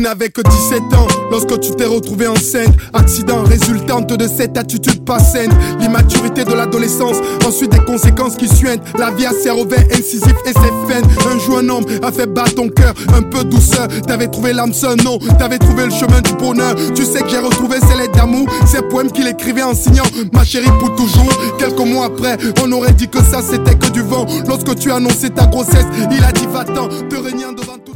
n'avais que 17 ans lorsque tu t'es retrouvé enceinte. Accident résultante de cette attitude pas saine. L'immaturité de l'adolescence, ensuite des conséquences qui suintent. La vie a ses revers incisifs et ses faines. Un jour un homme a fait battre ton cœur, un peu douceur. T'avais trouvé l'âme seule, non, t'avais trouvé le chemin du bonheur. Tu sais que j'ai retrouvé ses lettres d'amour, ces poèmes qu'il écrivait en signant ma chérie pour toujours. Quelques mois après, on aurait dit que ça c'était que du vent. Lorsque tu as annoncé ta grossesse, il a dit va-t'en, te régnant devant tout.